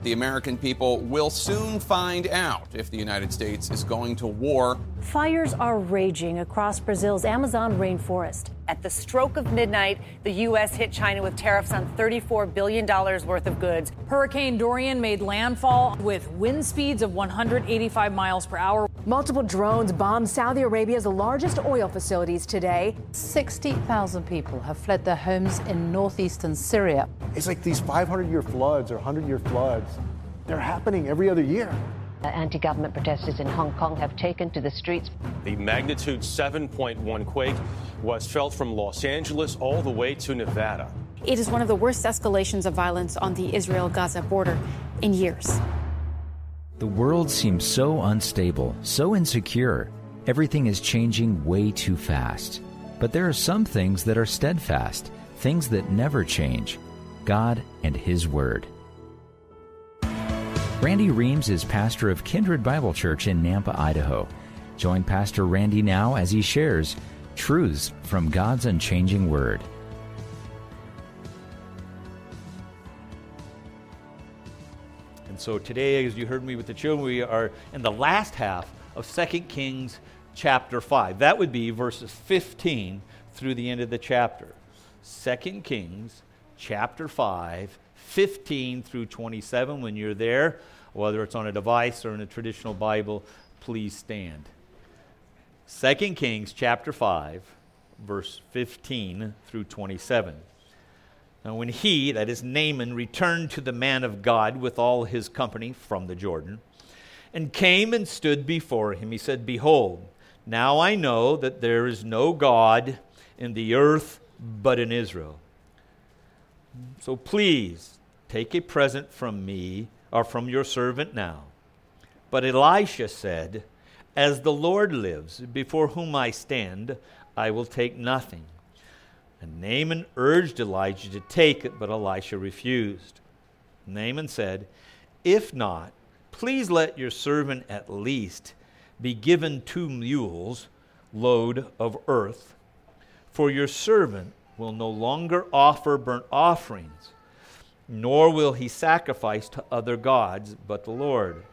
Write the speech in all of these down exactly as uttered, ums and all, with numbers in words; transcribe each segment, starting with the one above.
The American people will soon find out if the United States is going to war. Fires are raging across Brazil's Amazon rainforest. At the stroke of midnight, the U S hit China with tariffs on thirty-four billion dollars worth of goods. Hurricane Dorian made landfall with wind speeds of one hundred eighty-five miles per hour. Multiple drones bombed Saudi Arabia's largest oil facilities today. sixty thousand people have fled their homes in northeastern Syria. It's like these five hundred year floods or one hundred year floods, they're happening every other year. Anti-government protesters in Hong Kong have taken to the streets. The magnitude seven point one quake was felt from Los Angeles all the way to Nevada. It is one of the worst escalations of violence on the Israel-Gaza border in years. The world seems so unstable, so insecure. Everything is changing way too fast. But there are some things that are steadfast, things that never change. God and His Word. Randy Reams is pastor of Kindred Bible Church in Nampa, Idaho. Join Pastor Randy now as he shares truths from God's unchanging Word. And so today, as you heard me with the children, we are in the last half of Second Kings chapter five. That would be verses fifteen through the end of the chapter. Second Kings chapter five, fifteen through twenty-seven. When you're there, whether it's on a device or in a traditional Bible, please stand. Second Kings chapter five, verse fifteen through twenty-seven. Now when he, that is Naaman, returned to the man of God with all his company from the Jordan, and came and stood before him, he said, Behold, now I know that there is no God in the earth but in Israel. So please take a present from me, or from your servant now. But Elisha said, As the Lord lives, before whom I stand, I will take nothing. And Naaman urged Elijah to take it, but Elisha refused. Naaman said, If not, please let your servant at least be given two mules load of earth, for your servant will no longer offer burnt offerings, nor will he sacrifice to other gods but the Lord.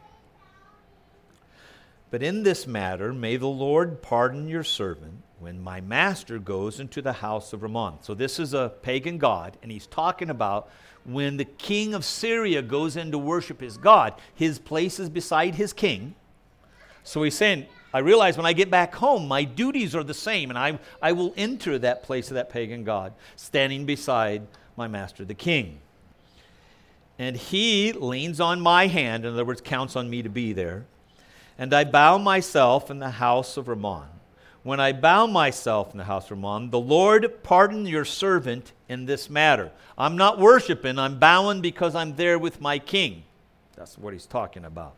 But in this matter, may the Lord pardon your servant when my master goes into the house of Rimmon. So this is a pagan god, and he's talking about when the king of Syria goes in to worship his god, his place is beside his king. So he's saying, I realize when I get back home, my duties are the same, and I, I will enter that place of that pagan god, standing beside my master, the king. And he leans on my hand, in other words, counts on me to be there. And I bow myself in the house of Rimmon. When I bow myself in the house of Rimmon, the Lord pardon your servant in this matter. I'm not worshiping, I'm bowing because I'm there with my king. That's what he's talking about.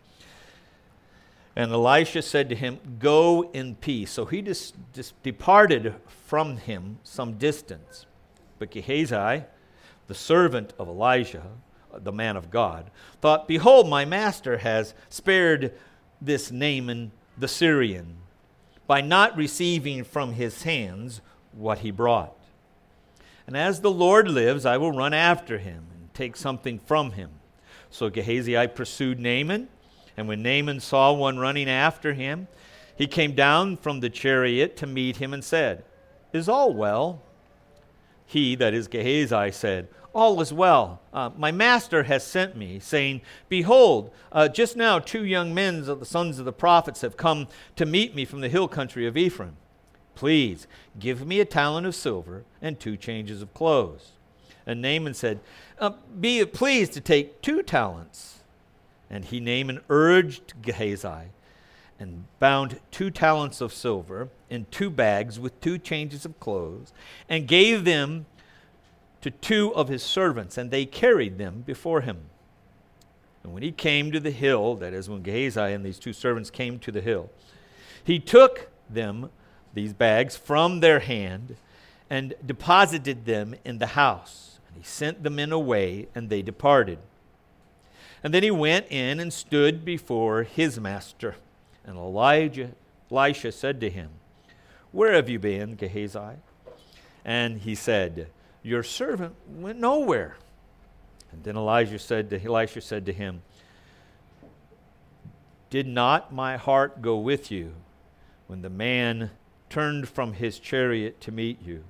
And Elisha said to him, Go in peace. So he just, just departed from him some distance. But Gehazi, the servant of Elijah, the man of God, thought, Behold, my master has spared this Naaman the Syrian by not receiving from his hands what he brought. And as the Lord lives, I will run after him and take something from him. So Gehazi pursued Naaman, and when Naaman saw one running after him, he came down from the chariot to meet him and said, Is all well? He, that is Gehazi, said, All is well. Uh, my master has sent me, saying, Behold, uh, just now two young men of the sons of the prophets have come to meet me from the hill country of Ephraim. Please give me a talent of silver and two changes of clothes. And Naaman said, uh, Be it pleased to take two talents. And he, Naaman, urged Gehazi and bound two talents of silver in two bags with two changes of clothes and gave them to two of his servants, and they carried them before him. And when he came to the hill, that is, when Gehazi and these two servants came to the hill, he took them, these bags, from their hand and deposited them in the house. And he sent the men away, and they departed. And then he went in and stood before his master. And Elijah, Elisha said to him, Where have you been, Gehazi? And he said, Your servant went nowhere. And then Elijah said to, Elisha said to him, did not my heart go with you when the man turned from his chariot to meet you?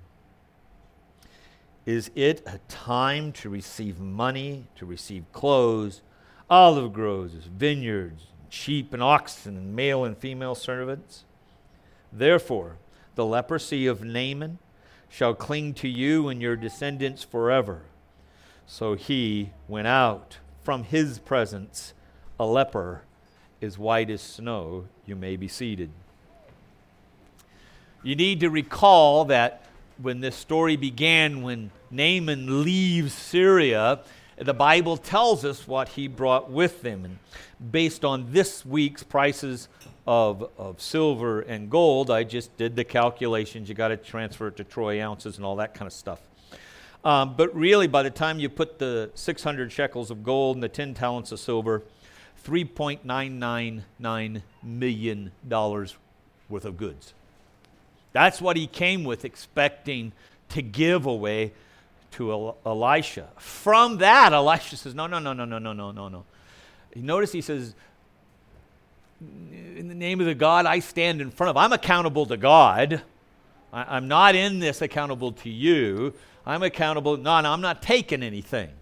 Is it a time to receive money, to receive clothes, olive groves, vineyards, sheep and oxen, and male and female servants? Therefore, the leprosy of Naaman shall cling to you and your descendants forever. So he went out from his presence, a leper, as white as snow. You may be seated. You need to recall that when this story began, when Naaman leaves Syria, the Bible tells us what he brought with him. And based on this week's prices of, of silver and gold, I just did the calculations. You got to transfer it to troy ounces and all that kind of stuff. Um, but really, by the time you put the six hundred shekels of gold and the ten talents of silver, three point nine nine nine million dollars worth of goods. That's what he came with, expecting to give away to El- Elisha. From that, Elisha says, no, no, no, no, no, no, no, no, no. Notice he says, in the name of the God I stand in front of, I'm accountable to God. I- I'm not in this accountable to you. I'm accountable, no, no, I'm not taking anything.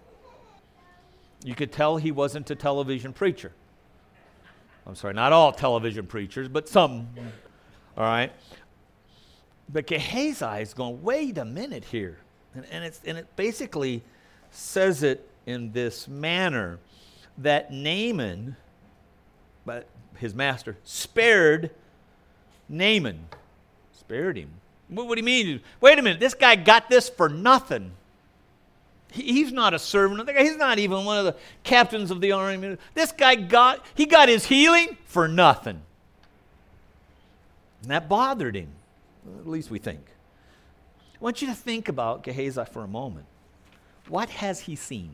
You could tell he wasn't a television preacher. I'm sorry, not all television preachers, but some. All right? But Gehazi is going, wait a minute here. And, and, it's, and it basically says it in this manner that Naaman, but his master, spared Naaman. Spared him. What, what do you mean? Wait a minute, this guy got this for nothing. He, he's not a servant. He's not even one of the captains of the army. This guy got, he got his healing for nothing. And that bothered him. At least we think. I want you to think about Gehazi for a moment. What has he seen?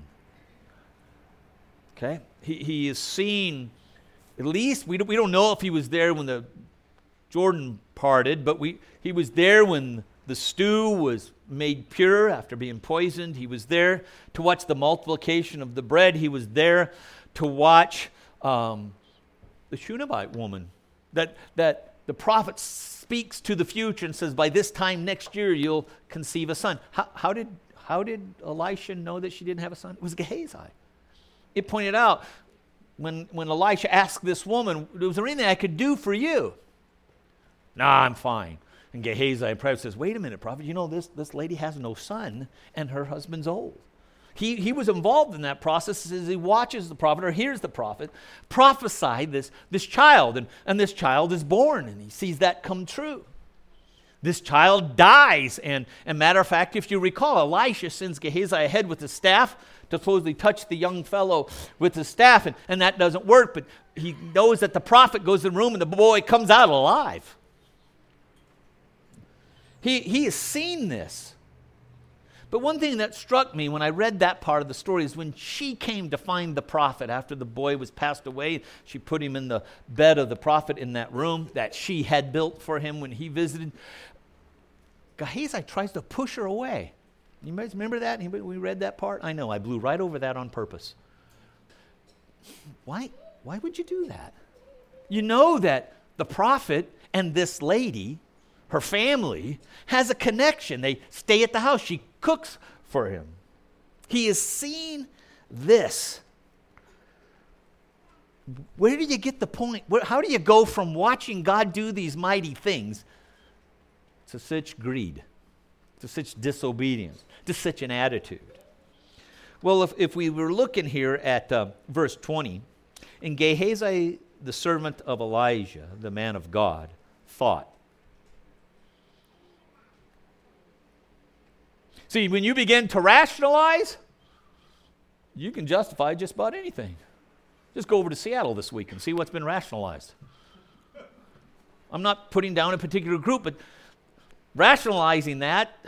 Okay? He, he has seen, at least, we don't, we don't know if he was there when the Jordan parted, but we he was there when the stew was made pure after being poisoned. He was there to watch the multiplication of the bread. He was there to watch um, the Shunammite woman. That, that the prophet speaks to the future and says, by this time next year you'll conceive a son. How, how did how did Elisha know that she didn't have a son? It was Gehazi. It pointed out when, when Elisha asked this woman, was there anything I could do for you? Nah, I'm fine. And Gehazi probably says, wait a minute, prophet, you know this, this lady has no son and her husband's old. He, he was involved in that process as he watches the prophet or hears the prophet prophesy this, this child. And, and this child is born, and he sees that come true. This child dies. And, and matter of fact, if you recall, Elisha sends Gehazi ahead with his staff to supposedly touch the young fellow with his staff. And, and that doesn't work, but he knows that the prophet goes in the room and the boy comes out alive. He, he has seen this. But one thing that struck me when I read that part of the story is when she came to find the prophet after the boy was passed away, she put him in the bed of the prophet in that room that she had built for him when he visited. Gehazi tries to push her away. You guys remember that? Anybody, we read that part? I know, I blew right over that on purpose. Why, why would you do that? You know that the prophet and this lady, her family, has a connection. They stay at the house. She cooks for him. He has seen this. Where do you get the point? Where, how do you go from watching God do these mighty things to such greed, to such disobedience, to such an attitude? Well, if, if we were looking here at uh, verse twenty, and Gehazi, the servant of Elijah, the man of God, thought. See, when you begin to rationalize, you can justify just about anything. Just go over to Seattle this week and see what's been rationalized. I'm not putting down a particular group, but rationalizing that.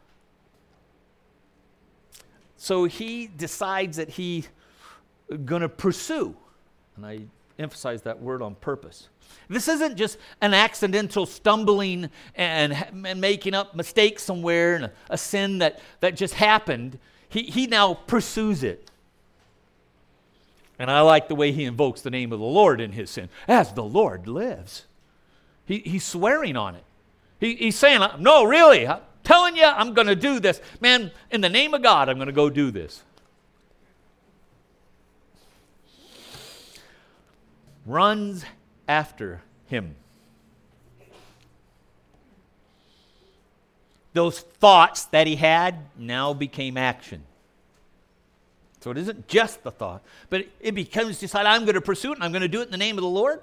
So he decides that he's going to pursue, and I emphasize that word on purpose. This isn't just an accidental stumbling and, and making up mistakes somewhere and a, a sin that, that just happened. he, he now pursues it. And I like the way he invokes the name of the Lord in his sin. As the Lord lives. He, he's swearing on it. He, he's saying, no, really, I'm telling you, I'm going to do this. Man, in the name of God, I'm going to go do this. Runs after him. Those thoughts that he had now became action. So it isn't just the thought, but it becomes decided, I'm going to pursue it and I'm going to do it in the name of the Lord.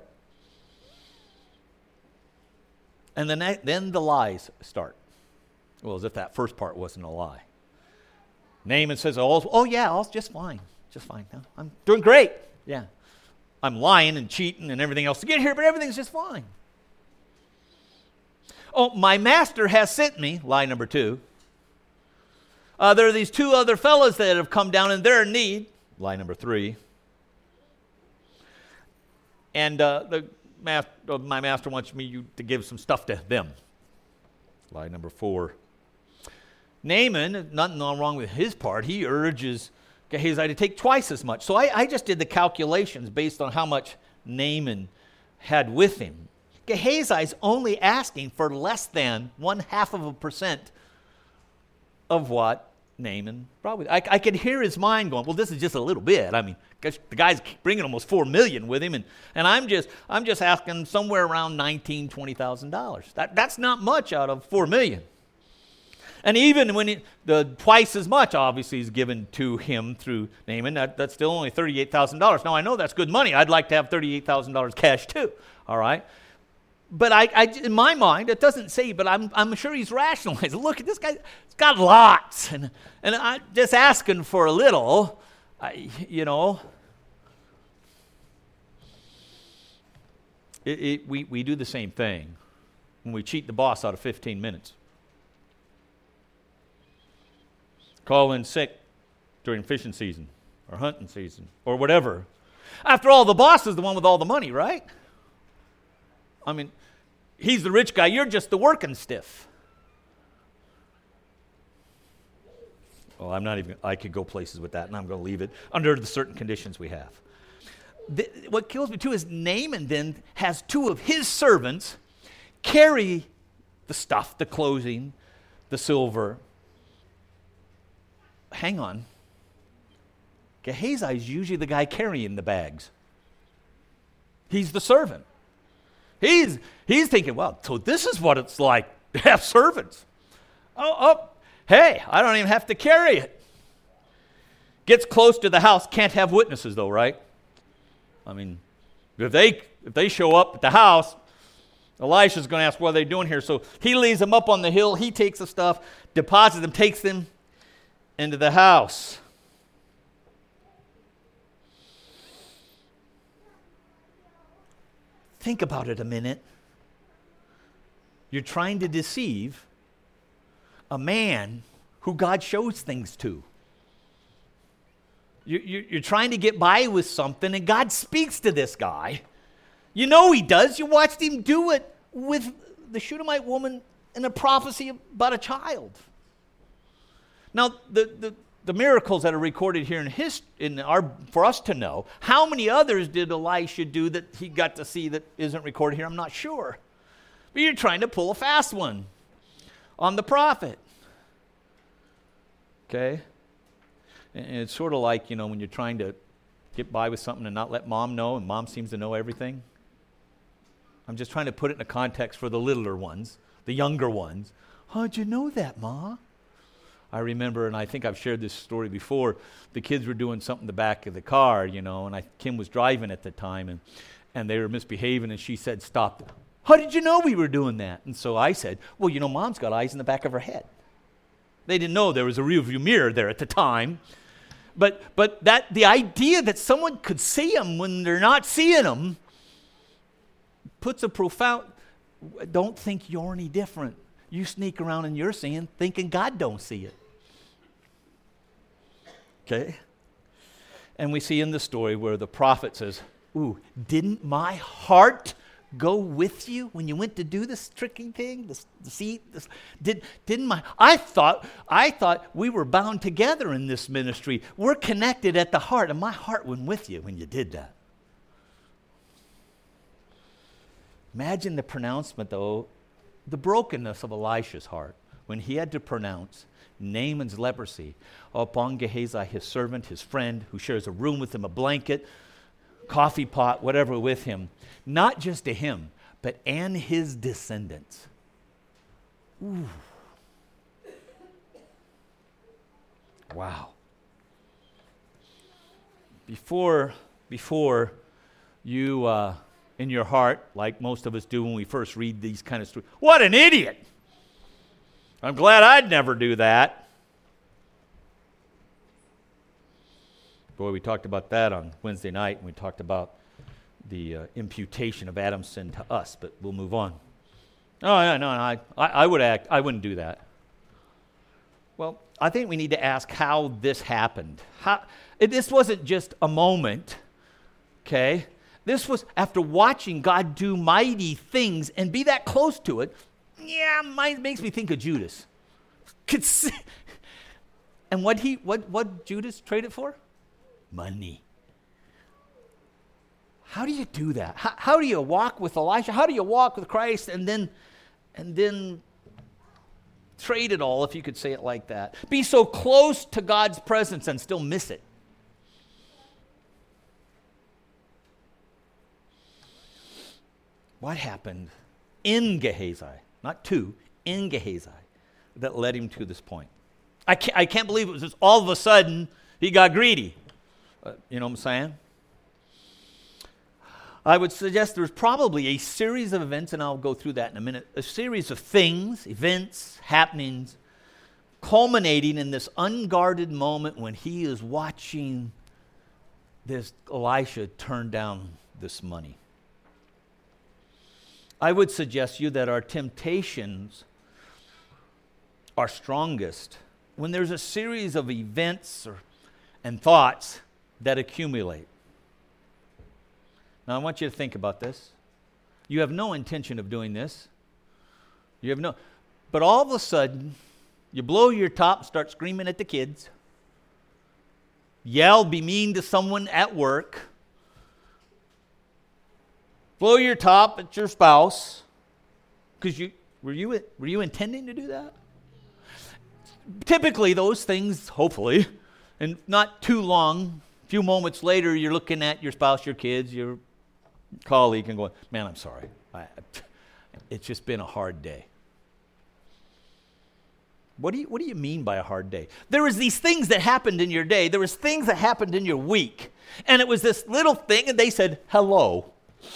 And then, then the lies start. Well, as if that first part wasn't a lie. Naaman says, oh, oh yeah, all's just fine. Just fine. No, I'm doing great. Yeah. I'm lying and cheating and everything else to get here, but everything's just fine. Oh, my master has sent me, lie number two. Uh, there are these two other fellows that have come down and they're in need, lie number three. And uh, the master, uh, my master wants me to give some stuff to them, lie number four. Naaman, nothing wrong with his part, he urges Gehazi to take twice as much. So I, I just did the calculations based on how much Naaman had with him. Gehazi's only asking for less than one half of a percent of what Naaman brought with him. I, I could hear his mind going, well, this is just a little bit. I mean, the guy's bringing almost four million with him, and, and I'm just I'm just asking somewhere around nineteen thousand dollars, twenty thousand dollars. That, that's not much out of four million. And even when it, the twice as much obviously is given to him through Naaman, that, that's still only thirty-eight thousand dollars. Now, I know that's good money. I'd like to have thirty-eight thousand dollars cash too, all right? But I, I, in my mind, it doesn't say, but I'm, I'm sure he's rationalizing. Look at this guy, he's got lots, and, and I'm just asking for a little, I, you know. It, it, we, we do the same thing when we cheat the boss out of fifteen minutes. Call in sick during fishing season or hunting season or whatever. After all, the boss is the one with all the money, right? I mean, he's the rich guy. You're just the working stiff. Well, I'm not even, I could go places with that, and I'm going to leave it under the certain conditions we have. The, what kills me too is Naaman then has two of his servants carry the stuff, the clothing, the silver. Hang on. Gehazi is usually the guy carrying the bags. He's the servant. He's he's thinking, well, so this is what it's like to have servants. Oh, oh, hey, I don't even have to carry it. Gets close to the house, can't have witnesses though, right? I mean, if they if they show up at the house, Elisha's going to ask, what are they doing here? So he leaves them up on the hill. He takes the stuff, deposits them, takes them into the house. Think about it a minute. You're trying to deceive a man who God shows things to. You're trying to get by with something, and God speaks to this guy. You know he does. You watched him do it with the Shunammite woman in a prophecy about a child. Now, the, the, the miracles that are recorded here in his, in our, for us to know, how many others did Elisha do that he got to see that isn't recorded here? I'm not sure. But you're trying to pull a fast one on the prophet. Okay? And it's sort of like, you know, when you're trying to get by with something and not let mom know, and mom seems to know everything. I'm just trying to put it in a context for the littler ones, the younger ones. How'd you know that, Ma? I remember, and I think I've shared this story before, the kids were doing something in the back of the car, you know, and I, Kim was driving at the time, and, and they were misbehaving, and she said, stop. How did you know we were doing that? And so I said, well, you know, Mom's got eyes in the back of her head. They didn't know there was a rear view mirror there at the time. But but that the idea that someone could see them when they're not seeing them puts a profound, don't think you're any different. You sneak around in your sin thinking God don't see it. Okay? And we see in the story where the prophet says, ooh, didn't my heart go with you when you went to do this tricky thing? This deceit? This, did didn't my I thought I thought we were bound together in this ministry. We're connected at the heart, and my heart went with you when you did that. Imagine the pronouncement, though, the brokenness of Elisha's heart when he had to pronounce Naaman's leprosy upon Gehazi, his servant, his friend, who shares a room with him, a blanket, coffee pot, whatever with him. Not just to him, but and his descendants. Ooh. Wow. Before, before you, uh, in your heart, like most of us do when we first read these kind of stories, what an idiot! I'm glad I'd never do that. Boy, we talked about that on Wednesday night, and we talked about the uh, imputation of Adam's sin to us, but we'll move on. Oh, no, no, no I, I, I would act, I wouldn't do that. Well, I think we need to ask how this happened. How, it, this wasn't just a moment, okay? This was after watching God do mighty things and be that close to it. Yeah, mine makes me think of Judas. And what he, what, what Judas traded for? Money. How do you do that? How, how do you walk with Elisha? How do you walk with Christ and then, and then trade it all, if you could say it like that? Be so close to God's presence and still miss it. What happened in Gehazi, not to, in Gehazi, that led him to this point? I can't, I can't believe it was just all of a sudden he got greedy. Uh, you know what I'm saying? I would suggest there's probably a series of events, and I'll go through that in a minute, a series of things, events, happenings, culminating in this unguarded moment when he is watching this Elisha turn down this money. I would suggest to you that our temptations are strongest when there's a series of events or, and thoughts that accumulate. Now, I want you to think about this. You have no intention of doing this. You have no, but all of a sudden, you blow your top and start screaming at the kids. Yell, be mean to someone at work. Blow your top at your spouse. Because you were you were you intending to do that? Typically, those things, hopefully, and not too long, a few moments later, you're looking at your spouse, your kids, your colleague, and going, man, I'm sorry. I, it's just been a hard day. What do you, what do you mean by a hard day? There was these things that happened in your day. There was things that happened in your week. And it was this little thing, and they said, hello.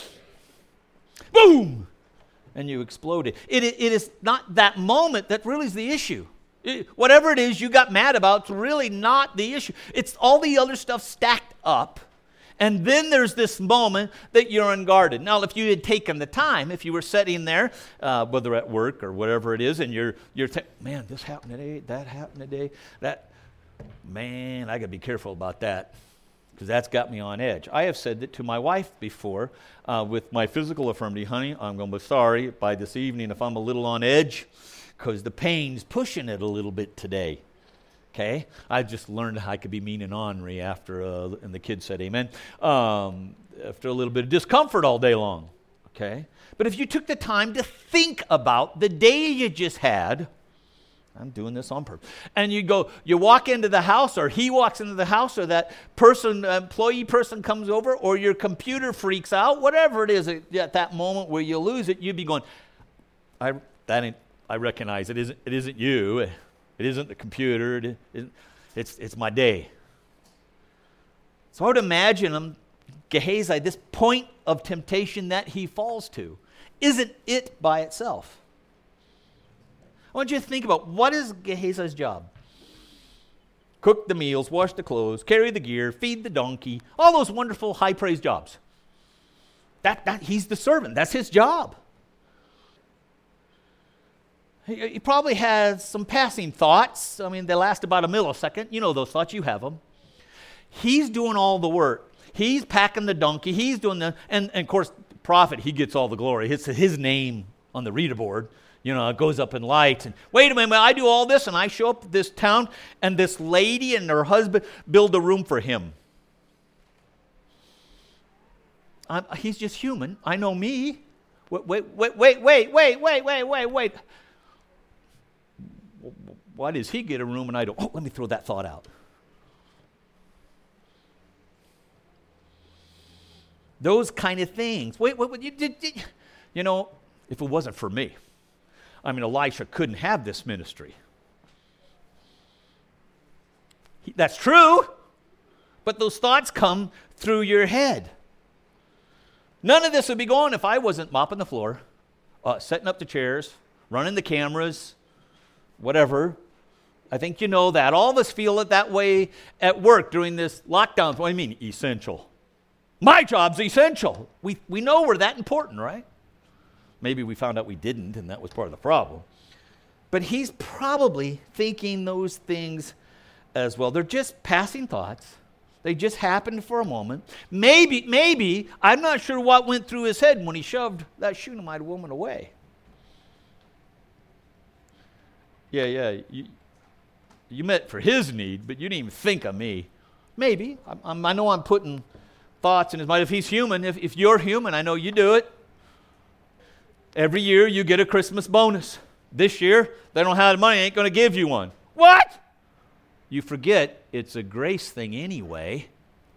Boom! And you exploded. It, it, it is not that moment that really is the issue. It, whatever it is you got mad about, it's really not the issue. It's all the other stuff stacked up. And then there's this moment that you're unguarded. Now, if you had taken the time, if you were sitting there, uh, whether at work or whatever it is, and you're you're thinking, man, this happened today, that happened today, that, man, I got to be careful about that because that's got me on edge. I have said that to my wife before uh, with my physical infirmity, honey, I'm going to be sorry by this evening if I'm a little on edge because the pain's pushing it a little bit today. Okay, I just learned I could be mean and ornery after, uh, and the kids said amen, um, after a little bit of discomfort all day long, okay? But if you took the time to think about the day you just had, I'm doing this on purpose, and you go, you walk into the house, or he walks into the house, or that person, employee person comes over, or your computer freaks out, whatever it is at that moment where you lose it, you'd be going, I, that ain't, I recognize it isn't, it isn't you. It isn't the computer. It isn't, it's, it's my day. So I would imagine him, Gehazi, this point of temptation that he falls to, isn't it by itself. I want you to think about what is Gehazi's job? Cook the meals, wash the clothes, carry the gear, feed the donkey, all those wonderful high-praise jobs. That, that, he's the servant. That's his job. He probably has some passing thoughts. I mean, they last about a millisecond. You know those thoughts. You have them. He's doing all the work. He's packing the donkey. He's doing the, and, and of course, prophet, he gets all the glory. It's his name on the reader board. You know, it goes up in lights. And wait a minute, I do all this, and I show up at this town, and this lady and her husband build a room for him. I'm, he's just human. I know me. Wait, wait, wait, wait, wait, wait, wait, wait, wait, wait. Why does he get a room and I don't? Oh, let me throw that thought out. Those kind of things. Wait, wait, wait you, did, you, you know, if it wasn't for me, I mean, Elisha couldn't have this ministry. He, that's true, but those thoughts come through your head. None of this would be going if I wasn't mopping the floor, uh, setting up the chairs, running the cameras, whatever. I think you know that. All of us feel it that way at work during this lockdown. What do you mean, essential? My job's essential. We we know we're that important, right? Maybe we found out we didn't, and that was part of the problem. But he's probably thinking those things as well. They're just passing thoughts. They just happened for a moment. Maybe, maybe, I'm not sure what went through his head when he shoved that Shunammite woman away. Yeah, yeah, you, you meant for his need, but you didn't even think of me. Maybe. I, I'm, I know I'm putting thoughts in his mind. If he's human, if, if you're human, I know you do it. Every year you get a Christmas bonus. This year, they don't have the money, ain't going to give you one. What? You forget it's a grace thing anyway.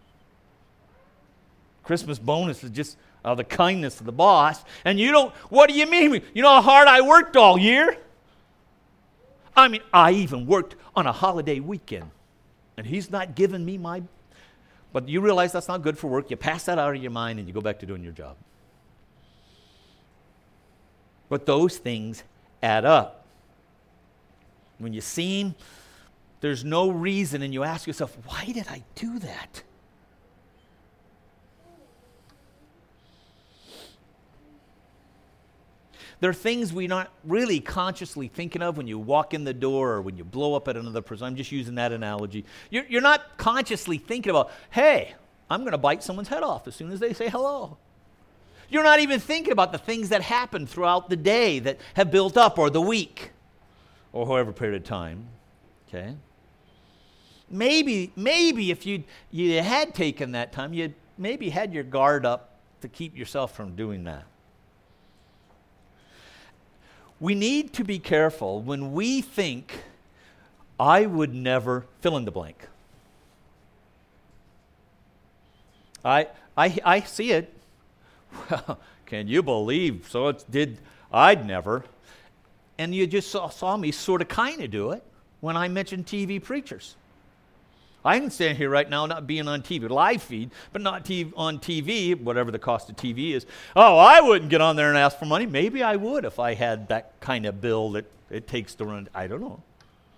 Christmas bonus is just uh, the kindness of the boss. And you don't, what do you mean? You know how hard I worked all year? I mean, I even worked on a holiday weekend. And he's not giving me my, but you realize that's not good for work. You pass that out of your mind and you go back to doing your job. But those things add up. When you see him, there's no reason, and you ask yourself, why did I do that? There are things we're not really consciously thinking of when you walk in the door or when you blow up at another person. I'm just using that analogy. You're, you're not consciously thinking about, hey, I'm going to bite someone's head off as soon as they say hello. You're not even thinking about the things that happen throughout the day that have built up, or the week, or however period of time. Okay? Maybe, maybe if you you had taken that time, you maybe had your guard up to keep yourself from doing that. We need to be careful when we think, I would never fill in the blank. I I I see it. Well, can you believe? So it did. I'd never. And you just saw, saw me sort of kind of do it when I mentioned T V preachers. I can stand here right now not being on T V, live feed, but not T V, on T V, whatever the cost of T V is. Oh, I wouldn't get on there and ask for money. Maybe I would if I had that kind of bill that it takes to run. I don't know.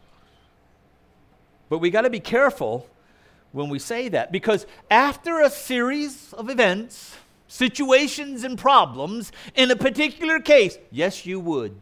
But we got to be careful when we say that, because after a series of events, situations and problems, in a particular case, yes, you would.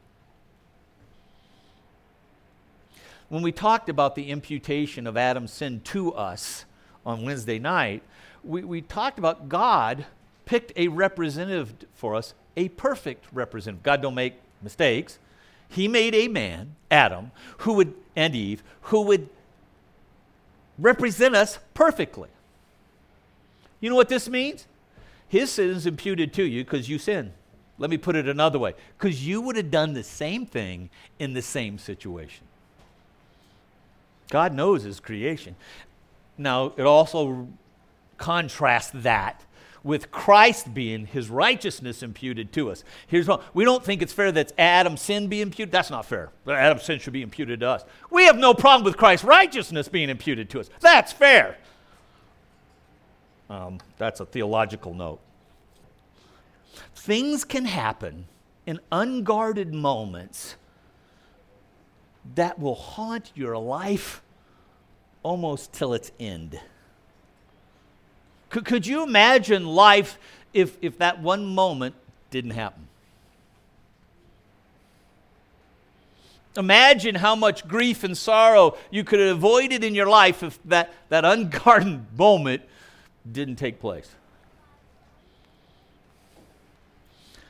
When we talked about the imputation of Adam's sin to us on Wednesday night, we, we talked about God picked a representative for us, a perfect representative. God don't make mistakes. He made a man, Adam, who would, and Eve, who would represent us perfectly. You know what this means? His sin is imputed to you because you sinned. Let me put it another way. Because you would have done the same thing in the same situation. God knows his creation. Now, it also contrasts that with Christ being his righteousness imputed to us. Here's what, we don't think it's fair that Adam's sin be imputed. That's not fair. Adam's sin should be imputed to us. We have no problem with Christ's righteousness being imputed to us. That's fair. Um, that's a theological note. Things can happen in unguarded moments that will haunt your life almost till its end. Could, could you imagine life if, if that one moment didn't happen? Imagine how much grief and sorrow you could have avoided in your life if that, that unguarded moment didn't take place.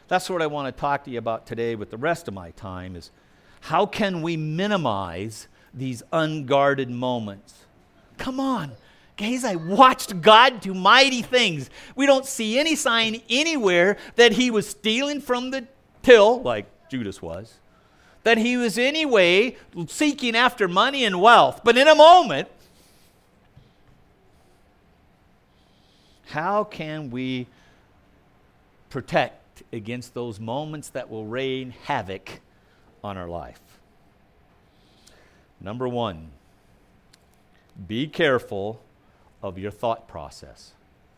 That's what I want to talk to you about today with the rest of my time is how can we minimize these unguarded moments? Come on. Gehazi watched God do mighty things. We don't see any sign anywhere that he was stealing from the till, like Judas was, that he was any way seeking after money and wealth. But in a moment, how can we protect against those moments that will rain havoc on our life? Number one, be careful of your thought process.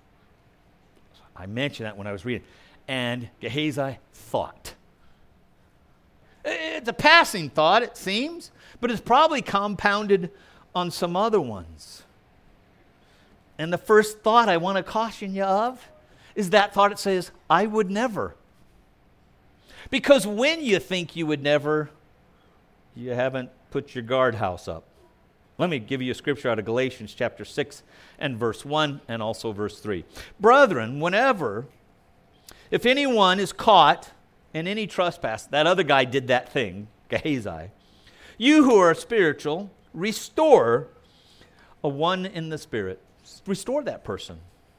I mentioned that when I was reading. And Gehazi thought. It's a passing thought, it seems, but it's probably compounded on some other ones. And the first thought I want to caution you of is that thought that says, I would never. Because when you think you would never, you haven't put your guardhouse up. Let me give you a scripture out of Galatians chapter six and verse one and also verse three. Brethren, whenever, if anyone is caught in any trespass, that other guy did that thing, Gehazi, you who are spiritual, restore a one in the spirit. Restore that person.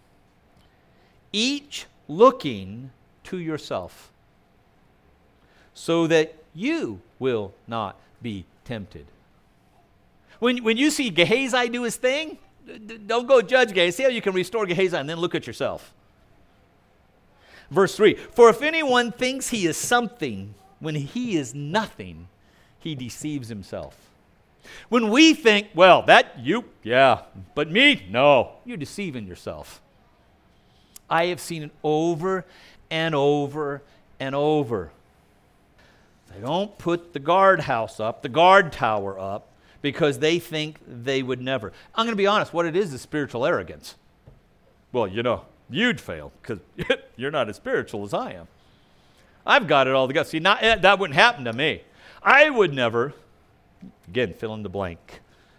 Each looking to yourself, so that you will not be tempted. When, when you see Gehazi do his thing, d- don't go judge Gehazi. See how you can restore Gehazi and then look at yourself. Verse three, for if anyone thinks he is something when he is nothing, he deceives himself. When we think, well, that you, yeah, but me, no, you're deceiving yourself. I have seen it over and over and over. They don't put the guardhouse up, the guard tower up, because they think they would never. I'm going to be honest, what it is is spiritual arrogance. Well, you know, you'd fail because you're not as spiritual as I am. I've got it all together. See, not, that wouldn't happen to me. I would never, again, fill in the blank.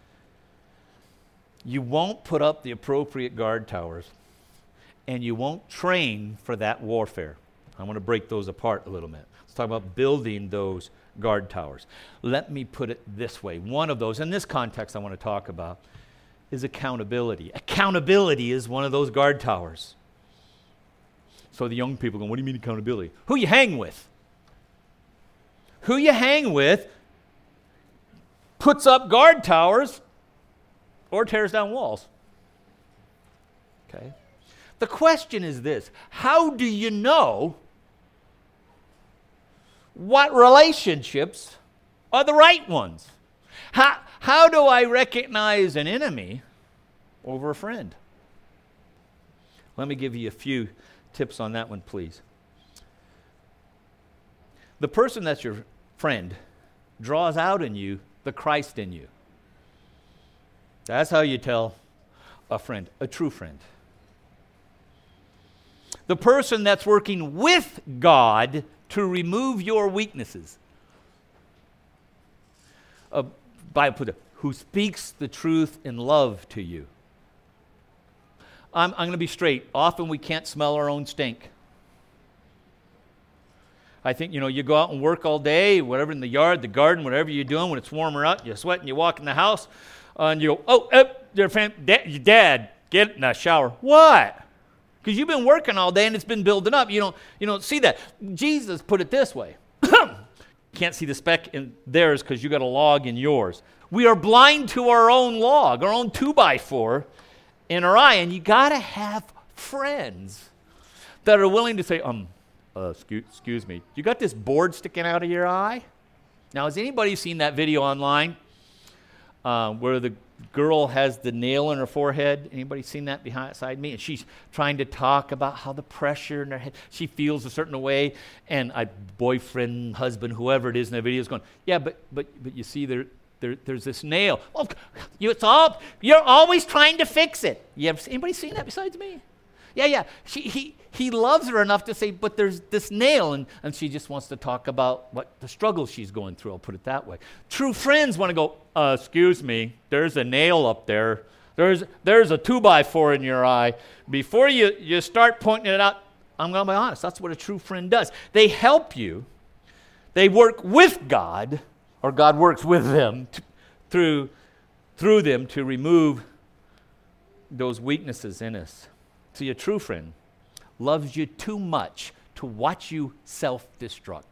You won't put up the appropriate guard towers, and you won't train for that warfare. I want to break those apart a little bit. Let's talk about building those guard towers. Let me put it this way. One of those, in this context I want to talk about, is accountability. Accountability is one of those guard towers. So the young people go, what do you mean accountability? Who you hang with? Who you hang with puts up guard towers or tears down walls. Okay? The question is this: how do you know what relationships are the right ones? How, how do I recognize an enemy over a friend? Let me give you a few tips on that one, please. The person that's your friend draws out in you the Christ in you. That's how you tell a friend, a true friend. The person that's working with God to remove your weaknesses. Uh, Bible put it, who speaks the truth in love to you. I'm, I'm going to be straight. Often we can't smell our own stink. I think, you know, you go out and work all day, whatever, in the yard, the garden, whatever you're doing, when it's warmer out, you sweat and you walk in the house, uh, and you go, oh, uh, your, fam- da- your dad, get in the shower. What? Because you've been working all day and it's been building up. You don't, you don't see that. Jesus put it this way. Can't see the speck in theirs because you got a log in yours. We are blind to our own log, our own two by four in our eye. And you got to have friends that are willing to say, um, uh, excuse, excuse me, you got this board sticking out of your eye? Now, has anybody seen that video online uh, where the girl has the nail in her forehead? Anybody seen that behind beside me? And she's trying to talk about how the pressure in her head, she feels a certain way, and a boyfriend, husband, whoever it is in the video is going, yeah, but but but you see there, there there's this nail. Oh, you, it's all, you're always trying to fix it. You ever, anybody seen that besides me? Yeah, yeah. She, he, he loves her enough to say, but there's this nail, and, and she just wants to talk about what the struggle she's going through. I'll put it that way. True friends want to go, uh, excuse me, there's a nail up there. There's there's a two by four in your eye. Before you, you start pointing it out, I'm going to be honest. That's what a true friend does. They help you. They work with God, or God works with them to, through, through them to remove those weaknesses in us. See, a true friend loves you too much to watch you self-destruct.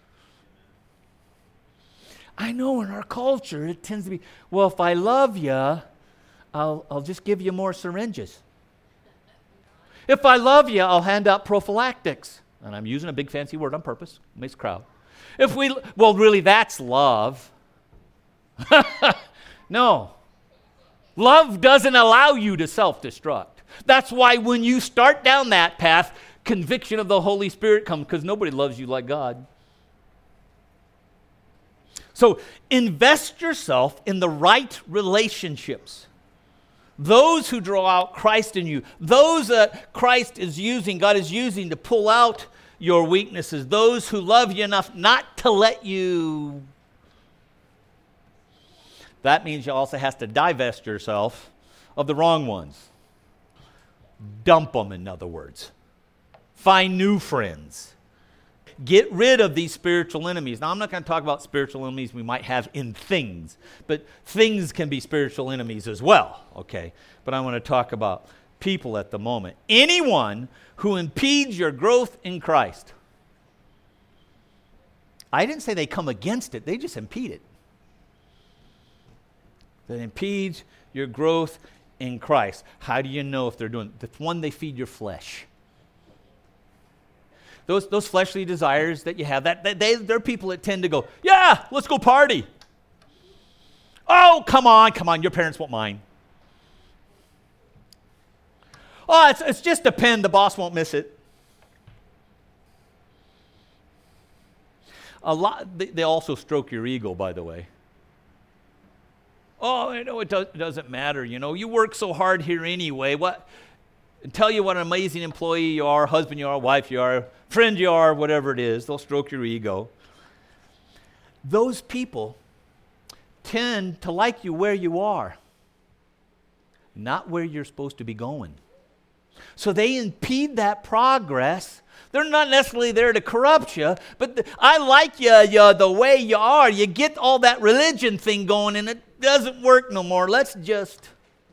I know in our culture it tends to be, well, if I love you, I'll, I'll just give you more syringes. If I love you, I'll hand out prophylactics. And I'm using a big fancy word on purpose. Makes crowd. If we, well, really, that's love. No. Love doesn't allow you to self-destruct. That's why when you start down that path, conviction of the Holy Spirit comes, because nobody loves you like God. So invest yourself in the right relationships. Those who draw out Christ in you. Those that Christ is using, God is using to pull out your weaknesses. Those who love you enough not to let you. That means you also have to divest yourself of the wrong ones. Dump them, in other words. Find new friends. Get rid of these spiritual enemies. Now, I'm not going to talk about spiritual enemies we might have in things, but things can be spiritual enemies as well, okay? But I want to talk about people at the moment. Anyone who impedes your growth in Christ. I didn't say they come against it, they just impede it. That impedes your growth in Christ. How do you know if they're doing it? The one, they feed your flesh. Those, those fleshly desires that you have, that, that they, they're people that tend to go, yeah, let's go party. Oh, come on, come on, your parents won't mind. Oh, it's, it's just a pen, the boss won't miss it. A lot. They, they also stroke your ego, by the way. Oh, I know it, does, it doesn't matter, you know, you work so hard here anyway. What? Tell you what an amazing employee you are, husband you are, wife you are, friend you are, whatever it is. They'll stroke your ego. Those people tend to like you where you are, not where you're supposed to be going. So they impede that progress. They're not necessarily there to corrupt you, but the, I like you, you the way you are. You get all that religion thing going and it doesn't work no more. Let's just...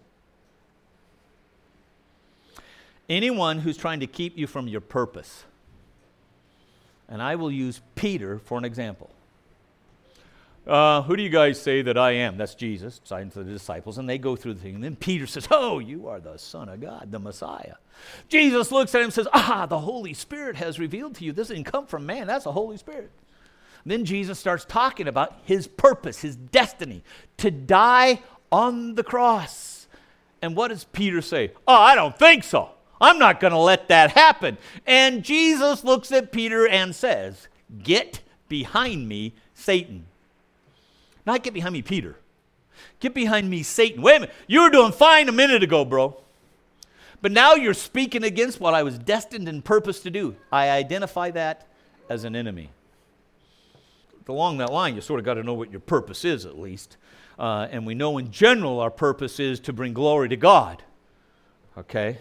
Anyone who's trying to keep you from your purpose. And I will use Peter for an example. Uh, who do you guys say that I am? That's Jesus, signing to the disciples, and they go through the thing. And then Peter says, oh, you are the Son of God, the Messiah. Jesus looks at him and says, ah, the Holy Spirit has revealed to you. This didn't come from man, that's the Holy Spirit. Then Jesus starts talking about his purpose, his destiny, to die on the cross. And what does Peter say? Oh, I don't think so. I'm not going to let that happen. And Jesus looks at Peter and says, get behind me, Satan. Not get behind me, Peter. Get behind me, Satan. Wait a minute. You were doing fine a minute ago, bro. But now you're speaking against what I was destined and purposed to do. I identify that as an enemy. Along that line, you sort of got to know what your purpose is, at least. Uh, and we know in general our purpose is to bring glory to God. Okay?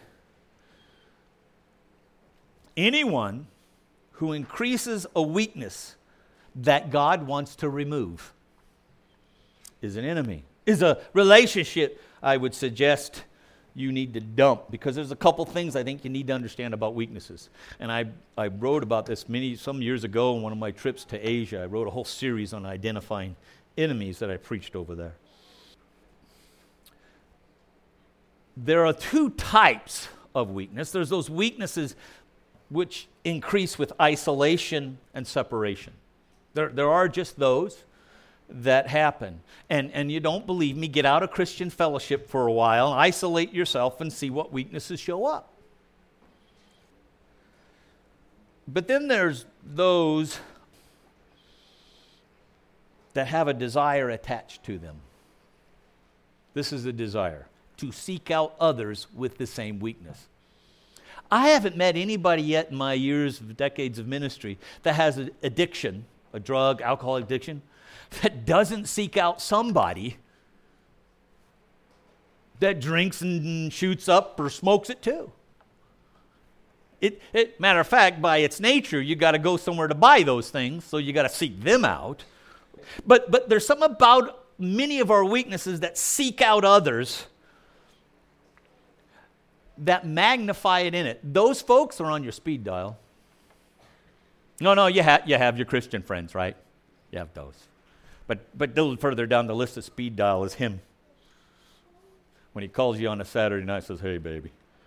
Anyone who increases a weakness that God wants to remove is an enemy. Is a relationship I would suggest you need to dump, because there's a couple things I think you need to understand about weaknesses. And I, I wrote about this many some years ago on one of my trips to Asia. I wrote a whole series on identifying enemies that I preached over there. There are two types of weakness. There's those weaknesses which increase with isolation and separation. There, there are just those that happen. And, and you don't believe me, get out of Christian fellowship for a while, isolate yourself and see what weaknesses show up. But then there's those that have a desire attached to them. This is a desire to seek out others with the same weakness. I haven't met anybody yet in my years of decades of ministry that has an addiction, a drug, alcohol addiction, that doesn't seek out somebody that drinks and shoots up or smokes it too. It, it, matter of fact, by its nature, you got to go somewhere to buy those things, so you got to seek them out. But but there's something about many of our weaknesses that seek out others that magnify it in it. Those folks are on your speed dial. No, no, you, ha- you have your Christian friends, right? You have those. But, but a little further down the list of speed dial is him. When he calls you on a Saturday night and says, hey, baby.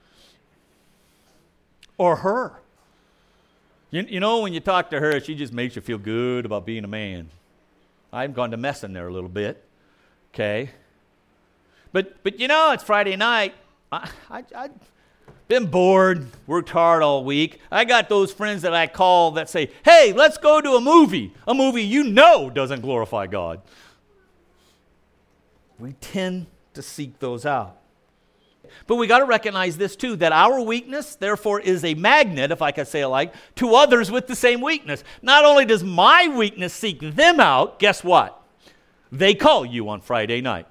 Or her. You, you know, when you talk to her, she just makes you feel good about being a man. I've gone to messing there a little bit. Okay? But, but you know, it's Friday night. I, I, I've been bored, worked hard all week. I got those friends that I call that say, hey, let's go to a movie. A movie you know doesn't glorify God. We tend to seek those out. But we got to recognize this too, that our weakness, therefore, is a magnet, if I could say it like, to others with the same weakness. Not only does my weakness seek them out, guess what? They call you on Friday night.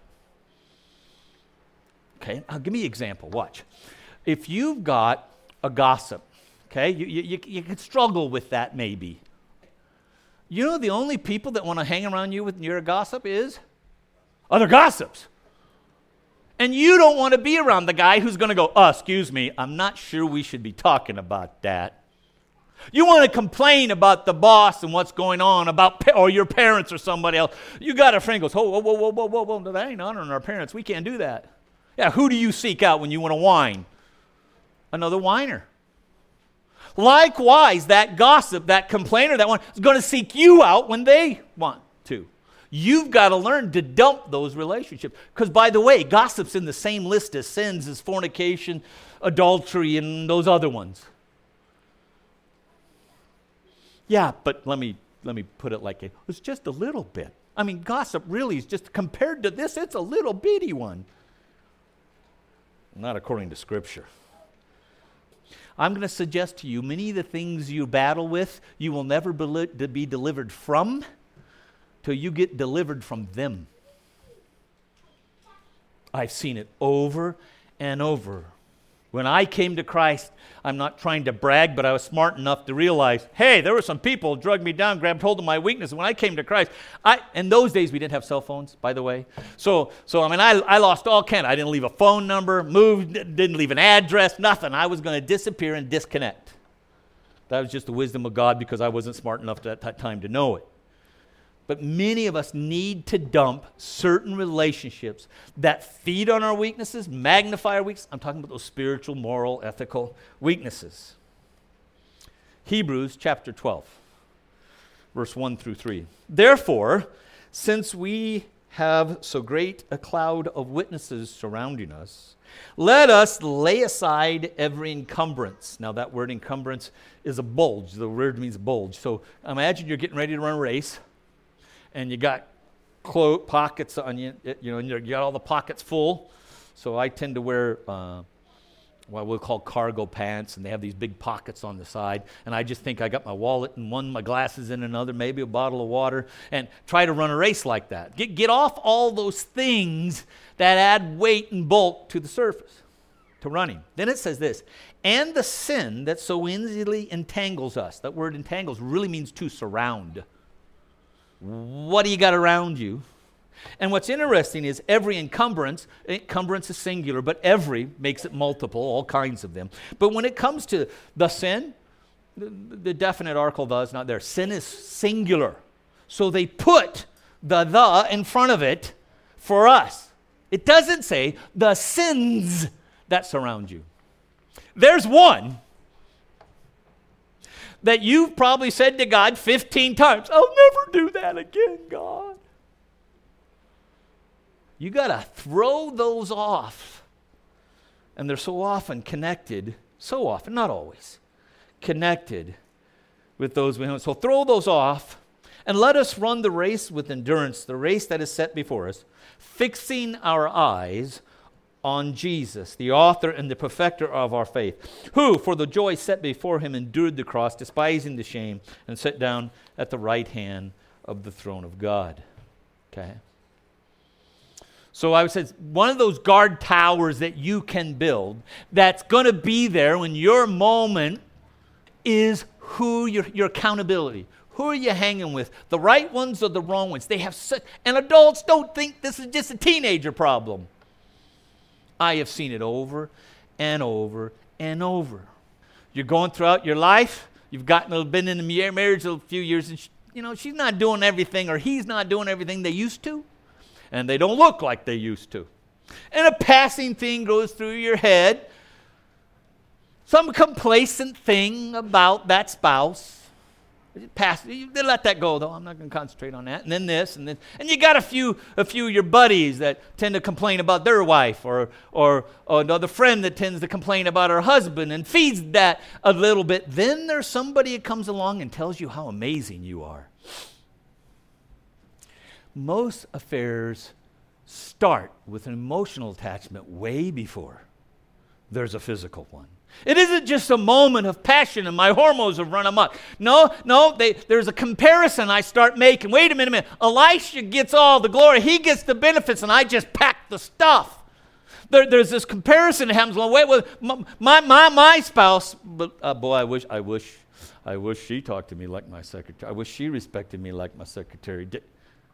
Okay, now give me an example. Watch. If you've got a gossip, okay, you, you, you could struggle with that maybe. You know the only people that want to hang around you when you're a gossip is other gossips. And you don't want to be around the guy who's going to go, oh, excuse me, I'm not sure we should be talking about that. You want to complain about the boss and what's going on, about pa- or your parents or somebody else. You got a friend who goes, whoa, whoa, whoa, whoa, whoa, whoa, whoa, no, that ain't honoring our parents. We can't do that. Yeah, who do you seek out when you want to whine? Another whiner. Likewise, that gossip, that complainer, that one is going to seek you out when they want to. You've got to learn to dump those relationships. Because, by the way, gossip's in the same list as sins as fornication, adultery, and those other ones. Yeah, but let me let me put it like it. It's just a little bit. I mean, gossip really is just, compared to this, it's a little bitty one. Not according to Scripture. I'm going to suggest to you, many of the things you battle with, you will never be delivered from till you get delivered from them. I've seen it over and over. When I came to Christ, I'm not trying to brag, but I was smart enough to realize, hey, there were some people who drugged me down, grabbed hold of my weakness. And when I came to Christ, I, in those days we didn't have cell phones, by the way. So, so I mean, I, I lost all count. I didn't leave a phone number, moved, didn't leave an address, nothing. I was going to disappear and disconnect. That was just the wisdom of God because I wasn't smart enough at that time to know it. But many of us need to dump certain relationships that feed on our weaknesses, magnify our weaknesses. I'm talking about those spiritual, moral, ethical weaknesses. Hebrews chapter twelve, verse one through three. Therefore, since we have so great a cloud of witnesses surrounding us, let us lay aside every encumbrance. Now that word encumbrance is a bulge. The word means bulge. So imagine you're getting ready to run a race. And you got clo- pockets on you, you know, and you got all the pockets full. So I tend to wear uh, what we'll call cargo pants, and they have these big pockets on the side. And I just think I got my wallet in one, my glasses in another, maybe a bottle of water, and try to run a race like that. Get, get off all those things that add weight and bulk to the surface, to running. Then it says this, and the sin that so easily entangles us. That word entangles really means to surround. What do you got around you? And what's interesting is every encumbrance, encumbrance is singular, but every makes it multiple, all kinds of them. But when it comes to the sin, the, the definite article the is not there. Sin is singular. So they put the the in front of it for us. It doesn't say the sins that surround you. There's one that you've probably said to God fifteen times, I'll never do that again, God. You got to throw those off. And they're so often connected, so often, not always, connected with those we know. So throw those off and let us run the race with endurance, the race that is set before us, fixing our eyes on Jesus, the author and the perfecter of our faith, who, for the joy set before him, endured the cross, despising the shame, and sat down at the right hand of the throne of God. Okay? So I would say one of those guard towers that you can build that's going to be there when your moment is who your, your accountability. Who are you hanging with? The right ones or the wrong ones? They have such, and adults don't think this is just a teenager problem. I have seen it over and over and over. You're going throughout your life. You've gotten been in the marriage a few years, and she, you know she's not doing everything, or he's not doing everything they used to, and they don't look like they used to. And a passing thing goes through your head, some complacent thing about that spouse. Pass, they let that go, though. I'm not going to concentrate on that. And then this, and then, and you got a few, a few of your buddies that tend to complain about their wife, or, or, or another friend that tends to complain about her husband, and feeds that a little bit. Then there's somebody that comes along and tells you how amazing you are. Most affairs start with an emotional attachment way before there's a physical one. It isn't just a moment of passion and my hormones have run amok. No, no, they, there's a comparison I start making. Wait a minute, a minute. Elisha gets all the glory. He gets the benefits, and I just pack the stuff. There, there's this comparison that happens along. Wait, wait, my my my spouse. But uh, boy, I wish, I wish, I wish she talked to me like my secretary. I wish she respected me like my secretary did.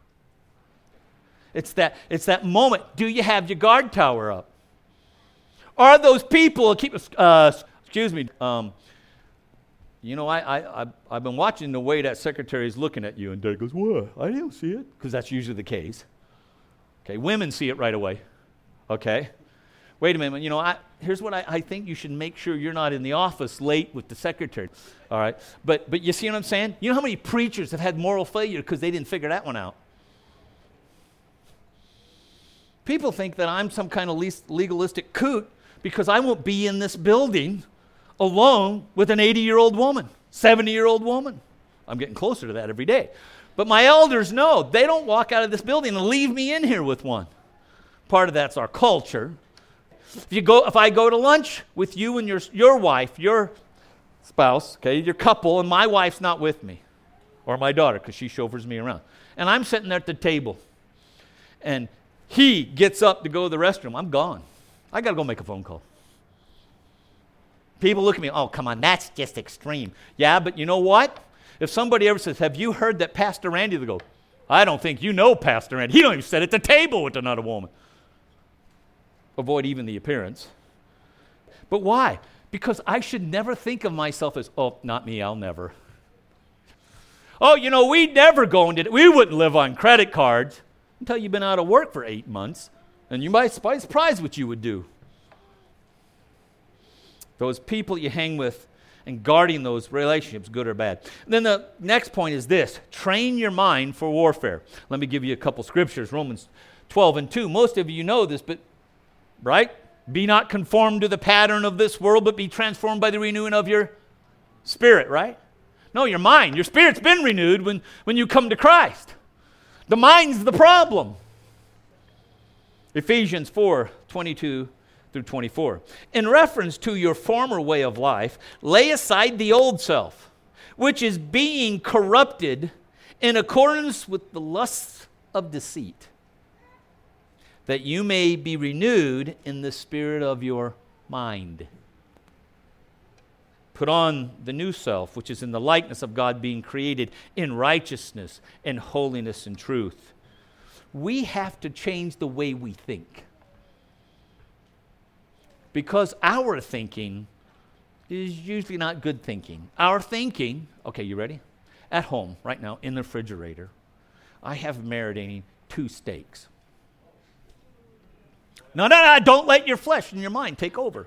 It's that, it's that moment. Do you have your guard tower up? Are those people, keep, uh, excuse me, um, you know, I, I, I, I've been watching the way that secretary is looking at you, and Dad goes, what? I don't see it. Because that's usually the case. Okay, women see it right away. Okay? Wait a minute, you know, I, here's what I, I think you should make sure you're not in the office late with the secretary. All right? But, but you see what I'm saying? You know how many preachers have had moral failure because they didn't figure that one out? People think that I'm some kind of legalistic coot because I won't be in this building alone with an eighty-year-old woman, seventy-year-old woman. I'm getting closer to that every day. But my elders know. They don't walk out of this building and leave me in here with one. Part of that's our culture. If you go, if I go to lunch with you and your, your wife, your spouse, okay, your couple, and my wife's not with me, or my daughter, because she chauffeurs me around, and I'm sitting there at the table, and he gets up to go to the restroom, I'm gone. I got to go make a phone call. People look at me, oh, come on, that's just extreme. Yeah, but you know what? If somebody ever says, have you heard that Pastor Randy? They go, I don't think you know Pastor Randy. He don't even sit at the table with another woman. Avoid even the appearance. But why? Because I should never think of myself as, oh, not me, I'll never. Oh, you know, we'd never go into it. We wouldn't live on credit cards until you've been out of work for eight months. And you might be surprised what you would do. Those people you hang with and guarding those relationships, good or bad. And then the next point is this: train your mind for warfare. Let me give you a couple scriptures. Romans twelve and two. Most of you know this, but, right? Be not conformed to the pattern of this world, but be transformed by the renewing of your spirit, right? No, your mind. Your spirit's been renewed when, when you come to Christ. The mind's the problem. Ephesians four, twenty-two through twenty-four. In reference to your former way of life, lay aside the old self, which is being corrupted in accordance with the lusts of deceit, that you may be renewed in the spirit of your mind. Put on the new self, which is in the likeness of God, being created in righteousness and holiness and truth. We have to change the way we think. Because our thinking is usually not good thinking. Our thinking, okay, you ready? At home, right now, in the refrigerator, I have marinating two steaks. No, no, no, don't let your flesh and your mind take over.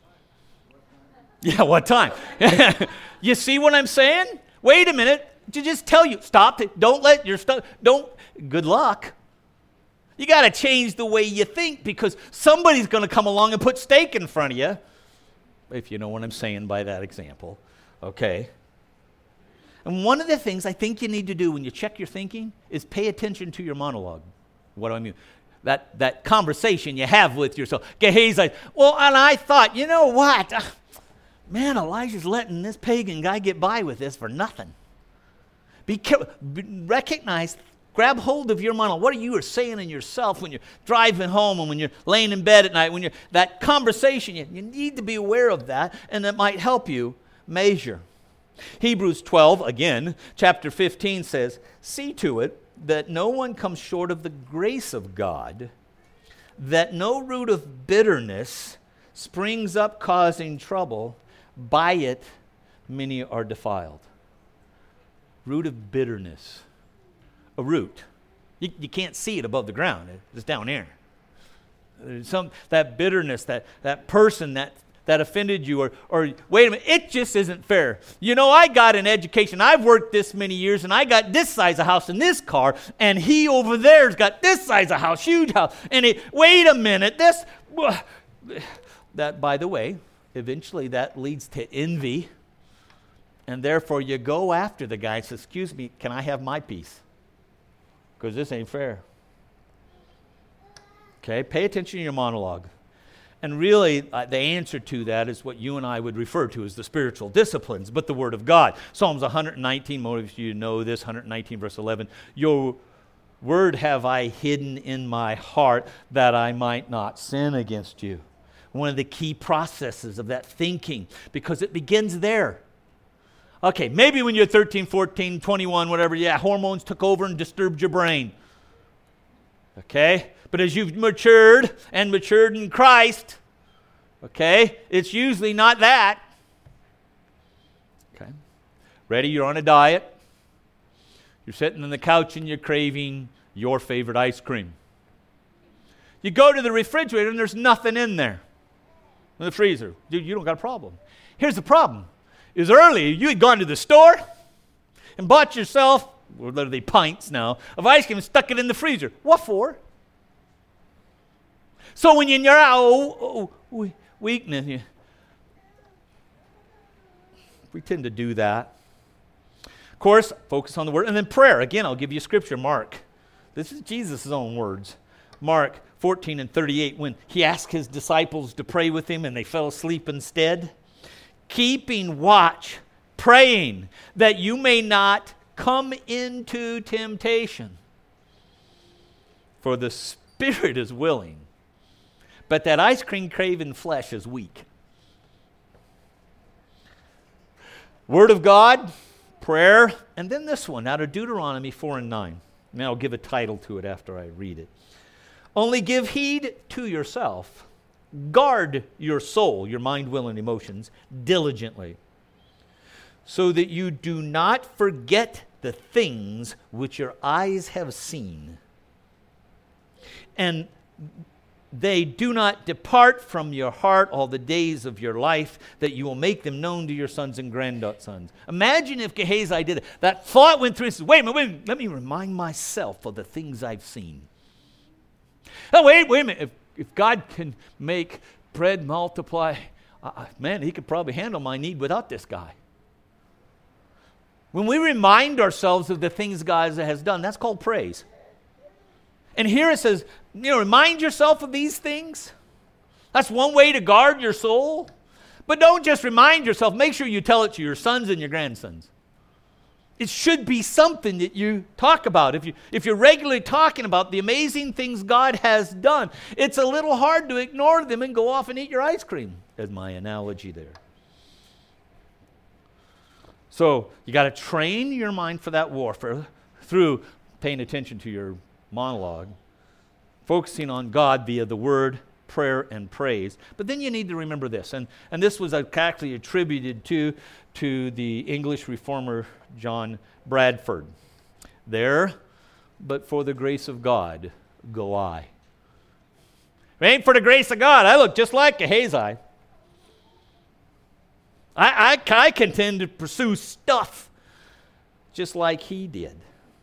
Yeah, what time? You see what I'm saying? Wait a minute. To just tell you, stop it. Don't let your stuff, don't, good luck. You got to change the way you think, because somebody's going to come along and put steak in front of you, if you know what I'm saying by that example, okay? And one of the things I think you need to do when you check your thinking is pay attention to your monologue. What do I mean? That, that conversation you have with yourself. Gehazi's like, well, and I thought, you know what? Man, Elijah's letting this pagan guy get by with this for nothing. Be careful. Recognize, grab hold of your monologue. What are you saying in yourself when you're driving home and when you're laying in bed at night? When you're that conversation, you, you need to be aware of that, and that might help you measure. Hebrews twelve, again, chapter fifteen says, see to it that no one comes short of the grace of God, that no root of bitterness springs up causing trouble. By it many are defiled. Root of bitterness. A root. You, you can't see it above the ground. It's down there. There's some that bitterness, that, that person that, that offended you, or, or wait a minute, it just isn't fair. You know, I got an education. I've worked this many years, and I got this size of house and this car, and he over there's got this size of house, huge house. And it, wait a minute, this, that, by the way, eventually that leads to envy, and therefore you go after the guy and say, excuse me, can I have my piece? Because this ain't fair. Okay, pay attention to your monologue. And really, uh, the answer to that is what you and I would refer to as the spiritual disciplines, but the Word of God. Psalms one nineteen, most of you know this, one nineteen verse eleven. Your word have I hidden in my heart that I might not sin against you. One of the key processes of that thinking, because it begins there. Okay, maybe when you're thirteen, fourteen, twenty-one, whatever, yeah, hormones took over and disturbed your brain. Okay? But as you've matured and matured in Christ, okay, it's usually not that. Okay? Ready? You're on a diet. You're sitting on the couch and you're craving your favorite ice cream. You go to the refrigerator and there's nothing in there. In the freezer. Dude, you don't got a problem. Here's the problem. Is earlier you had gone to the store and bought yourself, or literally pints now, of ice cream and stuck it in the freezer. What for? So when you're in your oh, oh, weakness, you, we tend to do that. Of course, focus on the Word. And then prayer. Again, I'll give you scripture. Mark. This is Jesus' own words. Mark fourteen and thirty-eight, when he asked his disciples to pray with him and they fell asleep instead. Keeping watch, praying that you may not come into temptation. For the spirit is willing, but that ice cream craving flesh is weak. Word of God, prayer, and then this one out of Deuteronomy four and nine. And I'll give a title to it after I read it. Only give heed to yourself. Guard your soul, your mind, will, and emotions diligently, so that you do not forget the things which your eyes have seen, and they do not depart from your heart all the days of your life, that you will make them known to your sons and grandsons. Imagine if Gehazi did it. That thought went through and said, wait a minute, wait a minute, let me remind myself of the things I've seen. Oh, wait, wait a minute. If, if God can make bread multiply, uh, man, he could probably handle my need without this guy. When we remind ourselves of the things God has done, that's called praise. And here it says, you know, remind yourself of these things. That's one way to guard your soul. But don't just remind yourself. Make sure you tell it to your sons and your grandsons. It should be something that you talk about. If, you, if you're regularly talking about the amazing things God has done, it's a little hard to ignore them and go off and eat your ice cream, as my analogy there. So you got to train your mind for that warfare through paying attention to your monologue, focusing on God via the Word, prayer, and praise. But then you need to remember this, and, and this was actually attributed to, to the English reformer John Bradford. There, but for the grace of God, go I. If it ain't for the grace of God, I look just like Gehazi. I, I, I contend to pursue stuff just like he did.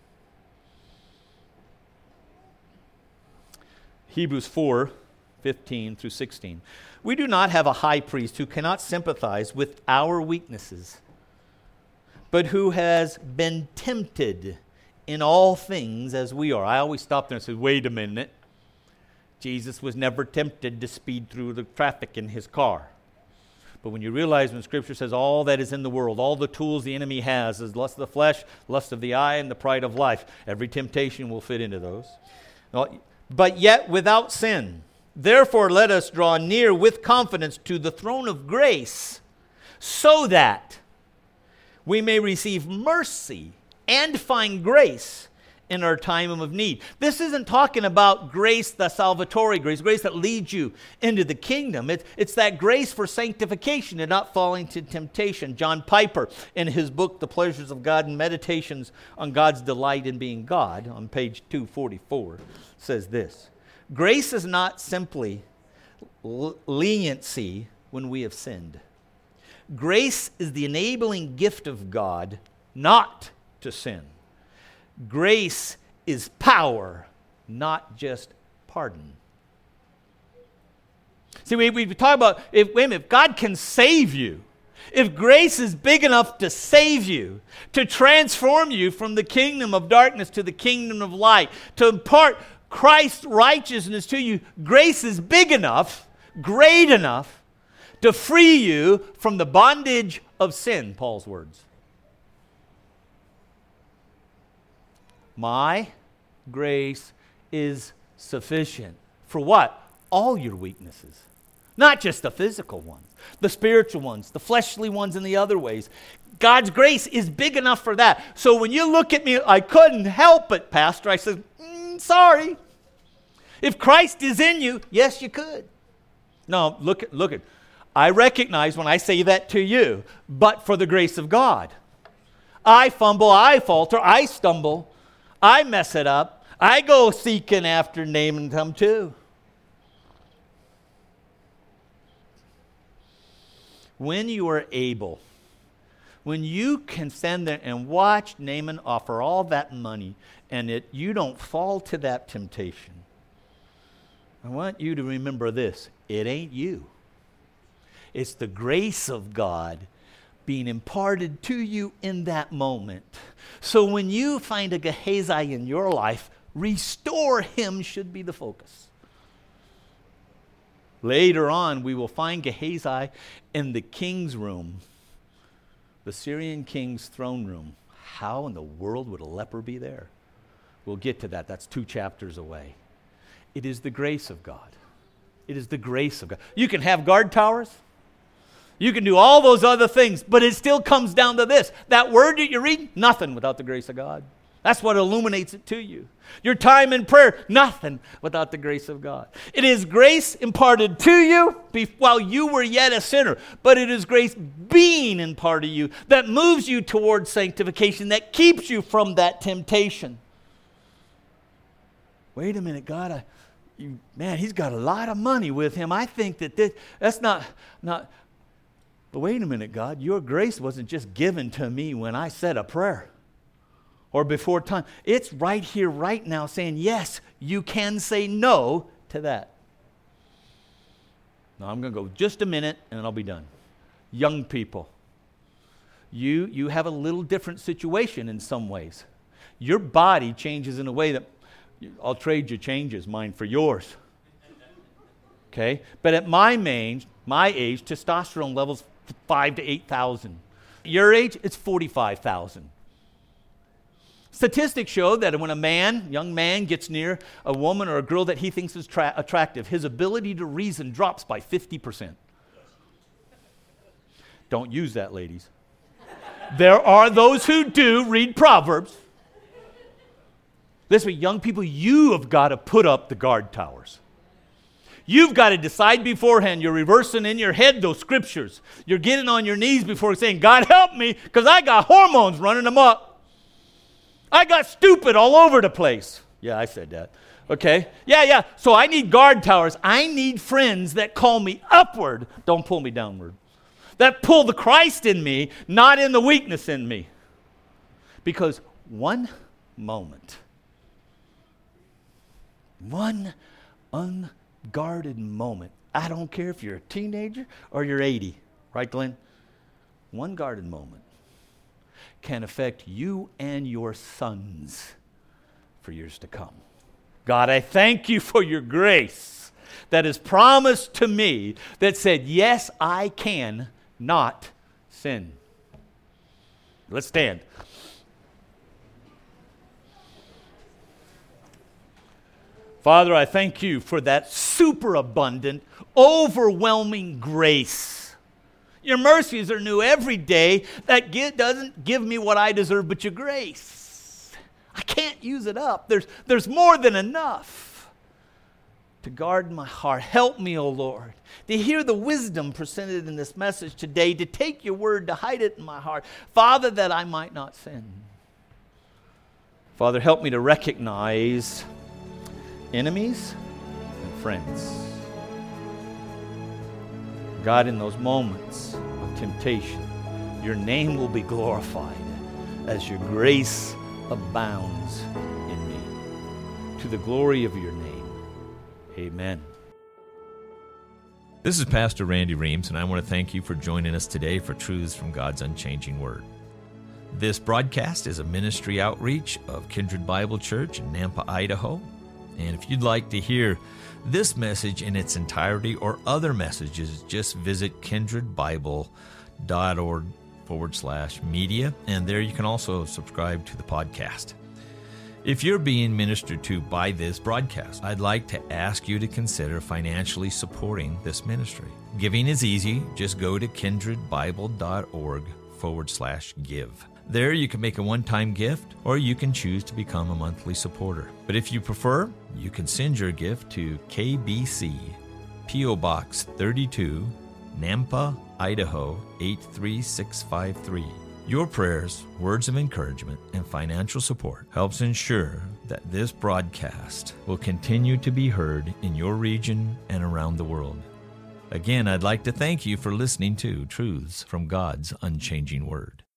Hebrews four, fifteen through sixteen. We do not have a high priest who cannot sympathize with our weaknesses, but who has been tempted in all things as we are. I always stop there and say, wait a minute. Jesus was never tempted to speed through the traffic in his car. But when you realize when Scripture says all that is in the world, all the tools the enemy has is lust of the flesh, lust of the eye, and the pride of life. Every temptation will fit into those. But yet without sin. Therefore let us draw near with confidence to the throne of grace, so that we may receive mercy and find grace in our time of need. This isn't talking about grace, the salvatory grace, grace that leads you into the kingdom. It, it's that grace for sanctification and not falling to temptation. John Piper, in his book, The Pleasures of God and Meditations on God's Delight in Being God, on page two forty-four, says this: grace is not simply l- leniency when we have sinned. Grace is the enabling gift of God not to sin. Grace is power, not just pardon. See, we, we talk about, if, wait a minute, if God can save you, if grace is big enough to save you, to transform you from the kingdom of darkness to the kingdom of light, to impart Christ's righteousness to you, grace is big enough, great enough, to free you from the bondage of sin, Paul's words. My grace is sufficient. For what? All your weaknesses. Not just the physical ones, the spiritual ones, the fleshly ones in the other ways. God's grace is big enough for that. So when you look at me, I couldn't help it, Pastor. I said, mm, sorry. If Christ is in you, yes, you could. No, look at, look at. I recognize when I say that to you, but for the grace of God. I fumble, I falter, I stumble. I mess it up. I go seeking after naming them too. When you are able, when you can stand there and watch Naaman offer all that money and it, you don't fall to that temptation, I want you to remember this. It ain't you. It's the grace of God being imparted to you in that moment. So when you find a Gehazi in your life, restore him should be the focus. Later on, we will find Gehazi in the king's room, the Syrian king's throne room. How in the world would a leper be there? We'll get to that. That's two chapters away. It is the grace of God. It is the grace of God. You can have guard towers. You can do all those other things, but it still comes down to this. That word that you read, nothing without the grace of God. That's what illuminates it to you. Your time in prayer, nothing without the grace of God. It is grace imparted to you while you were yet a sinner, but it is grace being imparted to you that moves you towards sanctification, that keeps you from that temptation. Wait a minute, God, I, you, man, he's got a lot of money with him. I think that this, that's not, not, but wait a minute, God, your grace wasn't just given to me when I said a prayer or before time. It's right here, right now, saying, yes, you can say no to that. Now, I'm going to go just a minute, and I'll be done. Young people, you, you have a little different situation in some ways. Your body changes in a way that I'll trade your changes, mine for yours. Okay? But at my age, my age, testosterone levels five to eight thousand. Your age, it's forty-five thousand. Statistics show that when a man, young man, gets near a woman or a girl that he thinks is tra- attractive, his ability to reason drops by fifty percent. Don't use that, ladies. There are those who do read Proverbs. Listen, young people, you have got to put up the guard towers. You've got to decide beforehand. You're reversing in your head those scriptures. You're getting on your knees before saying, God help me, because I got hormones running them up. I got stupid all over the place. Yeah, I said that. Okay? Yeah, yeah. So I need guard towers. I need friends that call me upward. Don't pull me downward. That pull the Christ in me, not in the weakness in me. Because one moment, one unguarded moment, I don't care if you're a teenager or you're eighty, right, Glenn? One guarded moment can affect you and your sons for years to come. God, I thank you for your grace that is promised to me that said, yes, I can not sin. Let's stand. Father, I thank you for that superabundant, overwhelming grace. Your mercies are new every day. That gi- doesn't give me what I deserve, but your grace. I can't use it up. There's, there's more than enough to guard my heart. Help me, O Lord, to hear the wisdom presented in this message today, to take your word, to hide it in my heart. Father, that I might not sin. Father, help me to recognize enemies and friends. God, in those moments of temptation, your name will be glorified as your grace abounds in me. To the glory of your name, amen. This is Pastor Randy Reams, and I want to thank you for joining us today for Truths from God's Unchanging Word. This broadcast is a ministry outreach of Kindred Bible Church in Nampa, Idaho. And if you'd like to hear this message in its entirety or other messages, just visit kindredbible.org forward slash media, and there you can also subscribe to the podcast. If you're being ministered to by this broadcast, I'd like to ask you to consider financially supporting this ministry. Giving is easy. Just go to kindredbible.org forward slash give. There you can make a one-time gift, or you can choose to become a monthly supporter. But if you prefer, you can send your gift to K B C, P O Box thirty-two, Nampa, Idaho eight three six five three. Your prayers, words of encouragement, and financial support helps ensure that this broadcast will continue to be heard in your region and around the world. Again, I'd like to thank you for listening to Truths from God's Unchanging Word.